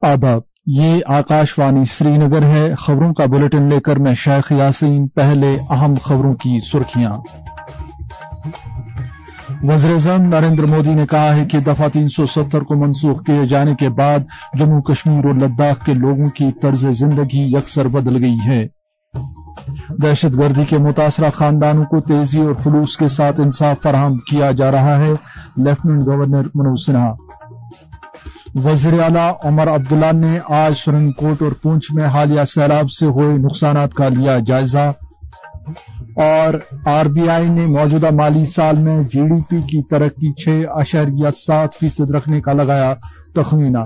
آداب، یہ آکاش وانی سری نگر ہے۔ خبروں کا بلیٹن لے کر میں شیخ یاسین۔ پہلے اہم خبروں کی سرخیاں۔ وزیراعظم نریندر مودی نے کہا ہے کہ دفعہ 370 کو منسوخ کیے جانے کے بعد جموں کشمیر اور لداخ کے لوگوں کی طرز زندگی یکسر بدل گئی ہے۔ دہشت گردی کے متاثرہ خاندانوں کو تیزی اور خلوص کے ساتھ انصاف فراہم کیا جا رہا ہے، لیفٹیننٹ گورنر منوج سنہا۔ وزیر اعلیٰ عمر عبداللہ نے آج سرنگ کوٹ اور پونچھ میں حالیہ سیلاب سے ہوئے نقصانات کا لیا جائزہ، اور آر بی آئی نے موجودہ مالی سال میں جی ڈی پی کی ترقی 6.7% رکھنے کا لگایا تخمینہ۔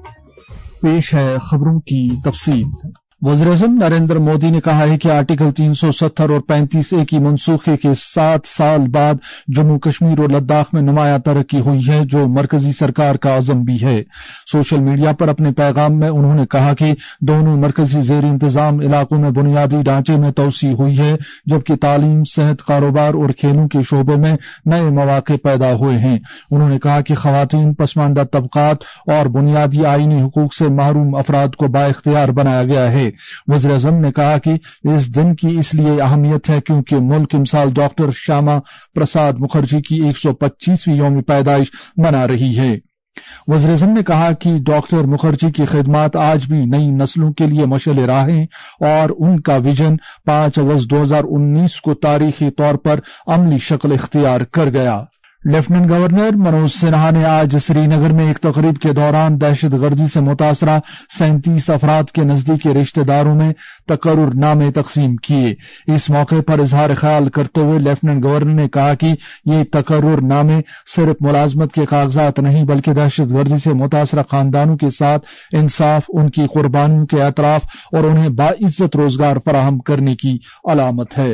پیش ہے خبروں کی تفصیل۔ وزیراعظم نریندر مودی نے کہا ہے کہ آرٹیکل 370 اور 35A کی منسوخی کے 7 سال بعد جموں کشمیر اور لداخ میں نمایاں ترقی ہوئی ہے، جو مرکزی سرکار کا عزم بھی ہے۔ سوشل میڈیا پر اپنے پیغام میں انہوں نے کہا کہ دونوں مرکزی زیر انتظام علاقوں میں بنیادی ڈھانچے میں توسیع ہوئی ہے، جبکہ تعلیم، صحت، کاروبار اور کھیلوں کے شعبے میں نئے مواقع پیدا ہوئے ہیں۔ انہوں نے کہا کہ خواتین، پسماندہ طبقات اور بنیادی آئینی حقوق سے محروم افراد کو بااختیار بنایا گیا ہے۔ وزیر اعظم نے کہا کہ اس دن کی اس لیے اہمیت ہے کیونکہ ملک امسال ڈاکٹر شیاما پرساد مکھرجی کی 125ویں یوم پیدائش منا رہی ہے۔ وزیر اعظم نے کہا کہ ڈاکٹر مکھرجی کی خدمات آج بھی نئی نسلوں کے لیے مشعل راہ ہیں، اور ان کا ویژن 5 اگست 2019 کو تاریخی طور پر عملی شکل اختیار کر گیا۔ لیفٹیننٹ گورنر منوج سنہا نے آج سری نگر میں ایک تقریب کے دوران دہشت گردی سے متاثرہ 37 افراد کے نزدیکی رشتہ داروں میں تقرر نامے تقسیم کیے۔ اس موقع پر اظہار خیال کرتے ہوئے لیفٹیننٹ گورنر نے کہا کہ یہ تقرر نامے صرف ملازمت کے کاغذات نہیں بلکہ دہشت گردی سے متاثرہ خاندانوں کے ساتھ انصاف، ان کی قربانیوں کے اعتراف اور انہیں باعزت روزگار فراہم کرنے کی علامت ہے۔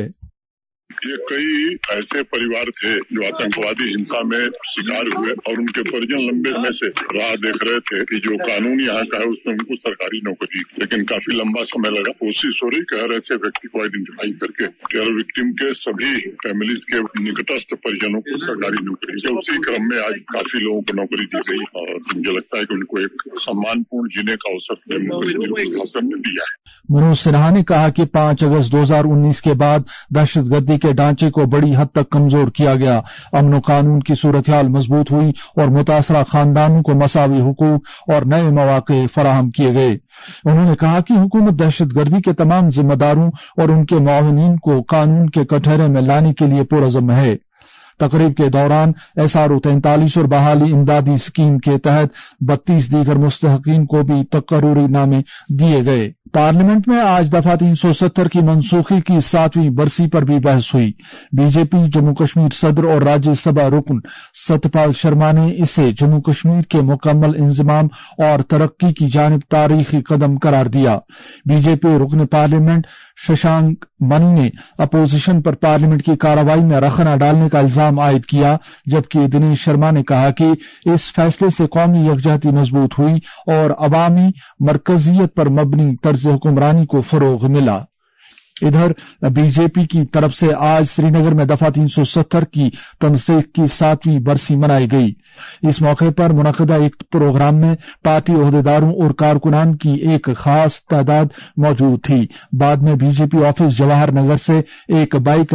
یہ کئی ایسے پریوار تھے جو آتنکوادی ہنسا میں شکار ہوئے، اور ان کے پریجن لمبے میں سے راہ دیکھ رہے تھے کہ جو قانون یہاں کا ہے اس میں ان کو سرکاری نوکری، لیکن کافی لمبا سمے لگا۔ کوشش ہو رہی کہ ہر ایسے ویکتی کو آئیڈینٹیفائی کر کے ٹیرر وکٹم کے سبھی فیملیز کے نکٹستھ پریجنوں کو سرکاری نوکری دی۔ اسی کرم میں آج کافی لوگوں کو نوکری دی گئی، اور مجھے لگتا ہے کہ ان کو ایک سمان پورن جینے کا اوسر جموں کشمیر پرشاسن نے دیا ہے۔ منوج سنہا نے کہا کہ 5 اگست 2019 کے بعد دہشت گردی کے ڈھانچے کو بڑی حد تک کمزور کیا گیا، امن و قانون کی صورتحال مضبوط ہوئی اور متاثرہ خاندانوں کو مساوی حقوق اور نئے مواقع فراہم کیے گئے۔ انہوں نے کہا کہ حکومت دہشت گردی کے تمام ذمہ داروں اور ان کے معاونین کو قانون کے کٹہرے میں لانے کے لیے پرعزم ہے۔ تقریب کے دوران SRO 43 اور بحالی امدادی اسکیم کے تحت 32 دیگر مستحقین کو بھی تقرری نامے دیے گئے۔ پارلیمنٹ میں آج دفعہ 370 کی منسوخی کی 7ویں برسی پر بھی بحث ہوئی۔ B J P Jammu Kashmir صدر اور راجیہ سبھا رکن ستپال شرما نے اسے جموں کشمیر کے مکمل انضمام اور ترقی کی جانب تاریخی قدم قرار دیا۔ بی جے پی رکن پارلیمنٹ ششانک منی نے اپوزیشن پر پارلیمنٹ کی کارروائی میں رخنہ ڈالنے کا الزام عائد کیا، جبکہ دنیش شرما نے کہا کہ اس فیصلے سے قومی یکجہتی مضبوط ہوئی اور عوامی مرکزیت پر مبنی طرز حکمرانی کو فروغ ملا۔ ادھر بی جے پی کی طرف سے آج سری نگر میں دفعہ 370 کی تنسیق کی 7ویں برسی منائی گئی۔ اس موقع پر منعقدہ ایک پروگرام میں پارٹی عہدیداروں اور کارکنان کی ایک خاص تعداد موجود تھی۔ بعد میں B J P office Jawahar Nagar سے ایک بائک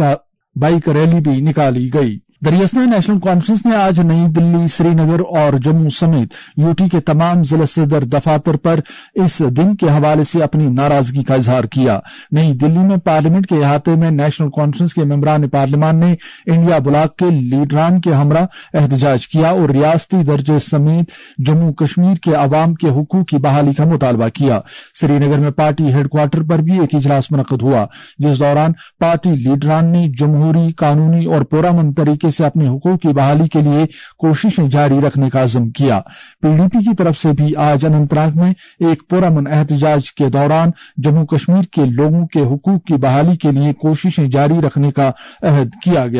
ریلی بھی نکالی گئی۔ دریاسنا نیشنل کانفرنس نے آج نئی دلی، سری نگر اور جموں سمیت یوٹی کے تمام ضلع صدر دفاتر پر اس دن کے حوالے سے اپنی ناراضگی کا اظہار کیا۔ نئی دلی میں پارلیمنٹ کے احاطے میں نیشنل کانفرنس کے ممبران پارلیمان نے انڈیا بلاک کے لیڈران کے ہمراہ احتجاج کیا اور ریاستی درجے سمیت جموں کشمیر کے عوام کے حقوق کی بحالی کا مطالبہ کیا۔ سری نگر میں پارٹی ہیڈ کوارٹر پر بھی ایک اجلاس منعقد ہوا، جس دوران پارٹی لیڈران نے جمہوری، قانونی اور پرامن طریقے سے اپنے حقوق کی بحالی کے لیے کوششیں جاری رکھنے کا عزم کیا۔ پی ڈی پی کی طرف سے بھی آج اننت ناگ میں ایک پرامن احتجاج کے دوران جموں کشمیر کے لوگوں کے حقوق کی بحالی کے لیے کوششیں جاری رکھنے کا عہد کیا گیا۔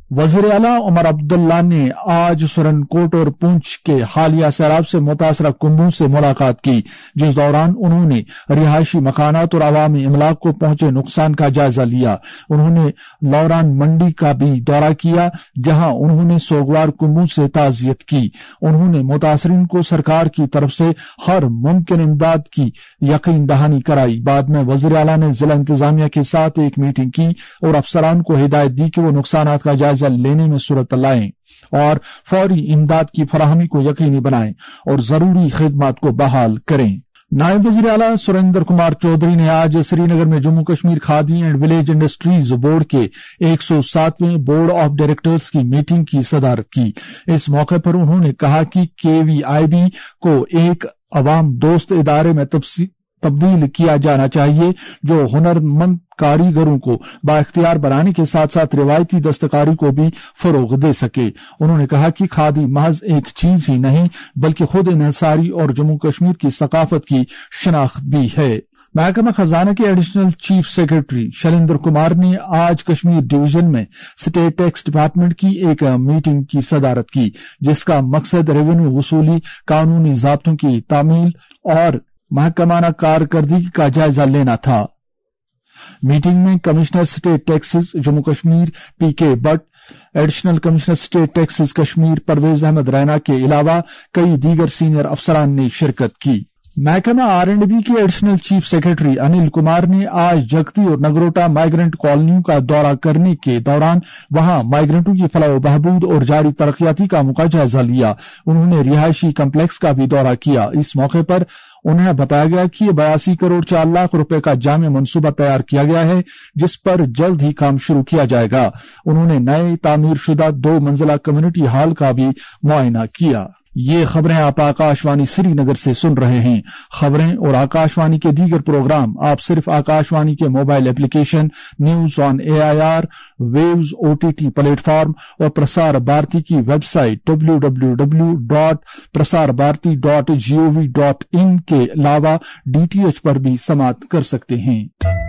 وزیر اعلیٰ عمر عبداللہ نے آج سرنکوٹ اور پونچھ کے حالیہ سیلاب سے متاثرہ کنبوں سے ملاقات کی، جس دوران انہوں نے رہائشی مکانات اور عوامی املاک کو پہنچے نقصان کا جائزہ لیا۔ انہوں نے لوران منڈی کا بھی دورہ کیا، جہاں انہوں نے سوگوار کنبوں سے تعزیت کی۔ انہوں نے متاثرین کو سرکار کی طرف سے ہر ممکن امداد کی یقین دہانی کرائی۔ بعد میں وزیر اعلیٰ نے ضلع انتظامیہ کے ساتھ ایک میٹنگ کی اور افسران کو ہدایت دی کہ وہ نقصانات کا جائزہ لینے میں صورت لائیں اور فوری امداد کی فراہمی کو یقینی بنائیں اور ضروری خدمات کو بحال کریں۔ نائب وزیر اعلیٰ سریندر کمار چودھری نے آج سری نگر میں Jammu Kashmir Khadi and village industries board کے 107ویں بورڈ آف ڈائریکٹرز کی میٹنگ کی صدارت کی۔ اس موقع پر انہوں نے کہا کہ KVIB کو ایک عوام دوست ادارے میں تبدیل کیا جانا چاہیے جو ہنرمند کاریگروں کو بااختیار بنانے کے ساتھ ساتھ روایتی دستکاری کو بھی فروغ دے سکے۔ انہوں نے کہا کہ کھادی محض ایک چیز ہی نہیں بلکہ خود انحصاری اور جموں کشمیر کی ثقافت کی شناخت بھی ہے۔ محکمہ خزانہ کے additional chief secretary Shailendra Kumar نے آج کشمیر ڈویژن میں اسٹیٹ ٹیکس ڈپارٹمنٹ کی ایک میٹنگ کی صدارت کی، جس کا مقصد ریونیو وصولی، قانونی ضابطوں کی تعمیل اور محکمانہ کارکردگی کا جائزہ لینا تھا۔ میٹنگ میں commissioner state taxes Jammu Kashmir PK Bhat, additional commissioner state taxes Kashmir Parvez Ahmad Raina کے علاوہ کئی دیگر سینئر افسران نے شرکت کی۔ محکمہ R&B کے additional chief secretary Anil Kumar نے آج جگتی اور نگروٹا مائیگرنٹ کالونیوں کا دورہ کرنے کے دوران وہاں مائیگرنٹوں کی فلاح و بہبود اور جاری ترقیاتی کاموں کا جائزہ لیا۔ انہوں نے رہائشی کمپلیکس کا بھی دورہ کیا۔ اس موقع پر انہیں بتایا گیا کہ 82 کروڑ 4 لاکھ روپے کا جامع منصوبہ تیار کیا گیا ہے، جس پر جلد ہی کام شروع کیا جائے گا۔ انہوں نے نئے تعمیر شدہ 2 منزلہ کمیونٹی ہال کا بھی معائنہ کیا۔ یہ خبریں آپ آکاشوانی سری نگر سے سن رہے ہیں۔ خبریں اور آکاشوانی کے دیگر پروگرام آپ صرف آکاشوانی کے mobile application news on AIR waves OTT platform اور پرسار بھارتی کی ویب سائٹ www.prasarbharati.gov.in کے علاوہ DTH پر بھی سماعت کر سکتے ہیں۔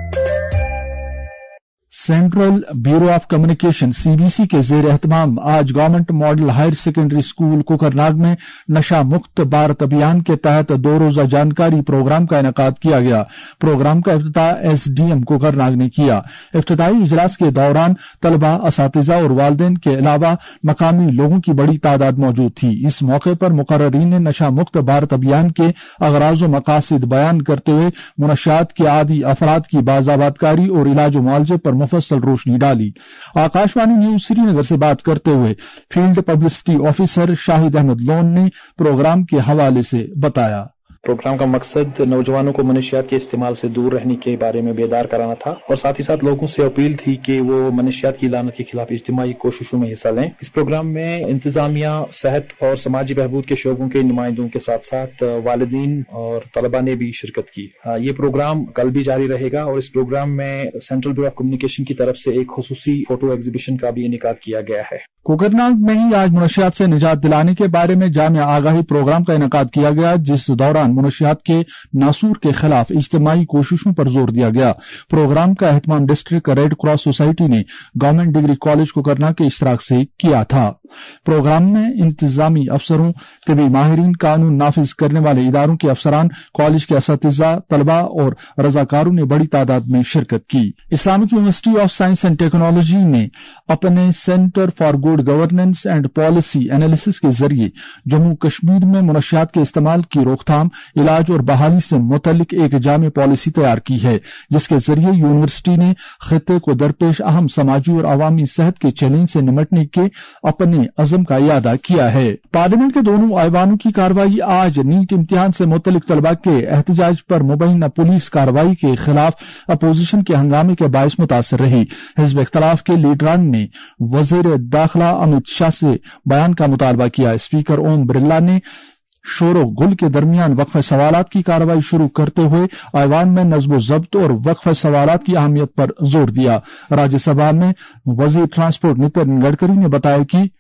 Central bureau of communication CBC کے زیر اہتمام آج government model higher secondary school Kokernag میں نشہ مکت بھارت ابھیان کے تحت 2 روزہ جانکاری پروگرام کا انعقاد کیا گیا۔ پروگرام کا افتتاح SDM کوکرناگ نے کیا۔ افتتاحی اجلاس کے دوران طلبہ، اساتذہ اور والدین کے علاوہ مقامی لوگوں کی بڑی تعداد موجود تھی۔ اس موقع پر مقررین نے نشہ مکت بھارت ابھیان کے اغراض و مقاصد بیان کرتے ہوئے منشیات کے عادی افراد کی باضابط کاری اور علاج و معالجے پر مفصل روشنی ڈالی۔ آکاشوانی نیوز سری نگر سے بات کرتے ہوئے field publicity officer Shahid Ahmad Lone نے پروگرام کے حوالے سے بتایا۔ پروگرام کا مقصد نوجوانوں کو منشیات کے استعمال سے دور رہنے کے بارے میں بیدار کرانا تھا اور ساتھ ہی ساتھ لوگوں سے اپیل تھی کہ وہ منشیات کی لعنت کے خلاف اجتماعی کوششوں میں حصہ لیں۔ اس پروگرام میں انتظامیہ، صحت اور سماجی بہبود کے شعبوں کے نمائندوں کے ساتھ ساتھ والدین اور طلباء نے بھی شرکت کی۔ یہ پروگرام کل بھی جاری رہے گا اور اس پروگرام میں سینٹرل بیورو آف کمیونیکیشن کی طرف سے ایک خصوصی فوٹو ایگزیبیشن کا بھی انعقاد کیا گیا ہے۔ کوکرناگ میں ہی آج منشیات سے نجات دلانے کے بارے میں جامع آگاہی پروگرام کا انعقاد کیا گیا، جس دوران منشیات کے ناسور کے خلاف اجتماعی کوششوں پر زور دیا گیا۔ پروگرام کا اہتمام ڈسٹرکٹ ریڈ کراس سوسائٹی نے گورنمنٹ ڈگری کالج کوکرناگ کے اشتراک سے کیا تھا۔ پروگرام میں انتظامی افسروں، طبی ماہرین، قانون نافذ کرنے والے اداروں کے افسران، کالج کے اساتذہ، طلباء اور رضاکاروں نے بڑی تعداد میں شرکت کی۔ Islamic university of science and technology نے اپنے centre for good governance and policy analysis کے ذریعے جموں کشمیر میں منشیات کے استعمال کی روک تھام، علاج اور بحالی سے متعلق ایک جامع پالیسی تیار کی ہے، جس کے ذریعے یونیورسٹی نے خطے کو درپیش اہم سماجی اور عوامی صحت کے چیلنج سے نمٹنے کے اپنے عزم کا اعادہ کیا ہے۔ پارلیمنٹ کے دونوں ایوانوں کی کارروائی آج نیٹ امتحان سے متعلق طلباء کے احتجاج پر مبینہ پولیس کارروائی کے خلاف اپوزیشن کے ہنگامے کے باعث متاثر رہی۔ حزب اختلاف کے لیڈران نے وزیر داخلہ امت شاہ سے بیان کا مطالبہ کیا۔ اسپیکر اوم برلا نے شور و گل کے درمیان وقفہ سوالات کی کارروائی شروع کرتے ہوئے ایوان میں نظم و ضبط اور وقفہ سوالات کی اہمیت پر زور دیا۔ راجیہ سبھا میں وزیر ٹرانسپورٹ نتن گڈکری نے بتایا کہ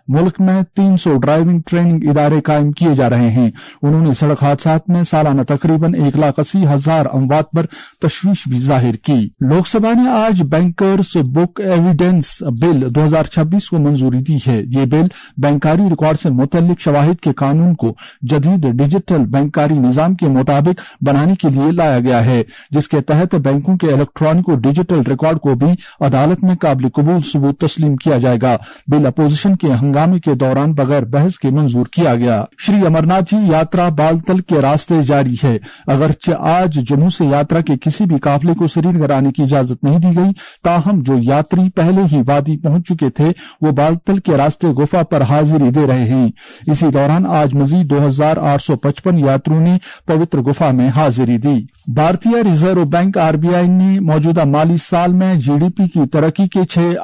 मुल्क में 300 ड्राइविंग ट्रेनिंग इदारे कायम किए जा रहे हैं। उन्होंने सड़क हादसात में सालाना तकरीबन 1,80,000 अमवात पर तशवीश भी जाहिर की। लोकसभा ने आज बैंकर्स बुक एविडेंस बिल 2026 को मंजूरी दी है। ये बिल बैंकारी रिकॉर्ड से मुतल्लिक शवाहिद के कानून को जदीद डिजिटल बैंकारी निजाम के मुताबिक बनाने के लिए लाया गया है, जिसके तहत बैंकों के इलेक्ट्रॉनिक और डिजिटल रिकॉर्ड को भी अदालत में काबिल कबूल सबूत तस्लीम किया जाएगा। बिल अपोजिशन के हंगामे के दौरान बगैर बहस के मंजूर किया गया। श्री अमरनाथ जी यात्रा बालतल के रास्ते जारी है। अगरचे आज जम्मू से यात्रा के किसी भी काफिले को श्रीनगर आने की इजाजत नहीं दी गई, ताहम जो यात्री पहले ही वादी पहुंच चुके थे वो बालतल के रास्ते गुफा पर हाजिरी दे रहे हैं। इसी दौरान आज मजीद 2,855 यात्रियों ने पवित्र गुफा में हाजिरी दी। भारतीय रिजर्व बैंक आरबीआई ने मौजूदा माली साल में जीडीपी की तरक्की के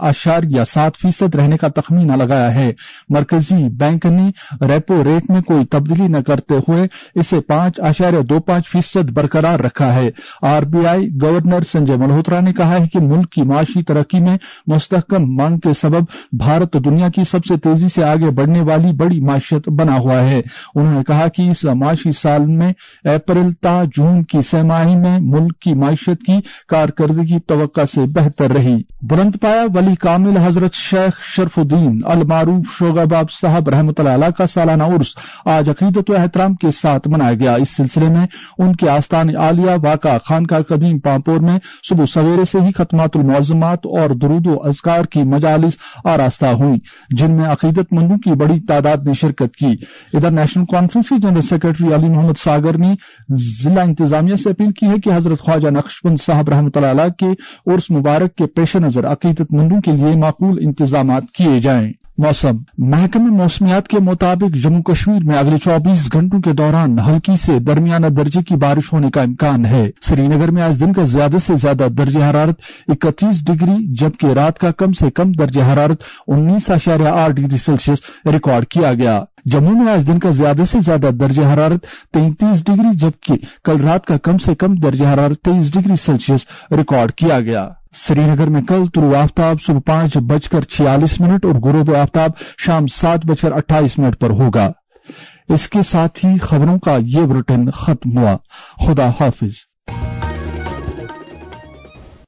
6.7% रहने का तखमीना लगाया है। मरकजी बैंक ने रेपो रेट में कोई तब्दीली न करते हुए इसे 5.25% बरकरार रखा है। आरबीआई गवर्नर संजय मल्होत्रा ने कहा है कि मुल्क की माशी तरक्की में मुस्तहकम मांग के सबब भारत दुनिया की सबसे तेजी से आगे बढ़ने वाली बड़ी माशियत बना हुआ है। उन्होंने कहा कि इस माशी साल में अप्रैल ता जून की सहमाही में मुल्क की माशियत की कारकर्दगी तवक्का से बेहतर रही। बुलंदपाया वली कामिल हजरत शेख शरफुद्दीन अल मारूफ शोगाबाब साहब रहमतुल्लाह अलैह का सालाना उर्स आज अकीदत व एहतराम के साथ मनाया गया। इस सिलसिले में उनके आस्थान आलिया वाका खानका कदीम पांपोर में सुबह सवेरे से ही खतमातुल मुअज़्ज़मात और दुरूद व अज़कार की मजालिस आरास्ता हुई, जिनमें अकीदतमंदों की बड़ी तादाद ने शिरकत की। इधर नेशनल कॉन्फ्रेंस के जनरल सेक्रेटरी अली मोहम्मद सागर ने जिला इंतजामिया से अपील की है कि हजरत ख्वाजा नक्शबंद साहब रहमतुल्लाह अलैह के उर्स मुबारक के पेश नजर अकीदतमंदों के लिए माकूल इंतजामात किए जाएं। मौसम महकमे मौसमियात के मुताबिक जम्मू कश्मीर में अगले 24 घंटों के दौरान हल्की से दरमियाना दर्जे की बारिश होने का इम्कान है। श्रीनगर में आज दिन का ज्यादा से ज्यादा दर्जे हरारत 31 डिग्री जबकि रात का कम से कम दर्जे हरारत 19.8 डिग्री सेल्सियस रिकॉर्ड किया गया। जम्मू में आज दिन का ज्यादा से ज्यादा दर्जे हरारत 33 डिग्री जबकि कल रात का कम से कम दर्जे हरारत 23 डिग्री सेल्सियस रिकॉर्ड किया गया। श्रीनगर में कल तुलू आफ्ताब सुबह 5:46 और गुरूब आफ्ताब शाम 7:28 पर होगा। इसके साथ ही खबरों का ये बुलेटिन खत्म हुआ। खुदा हाफिज।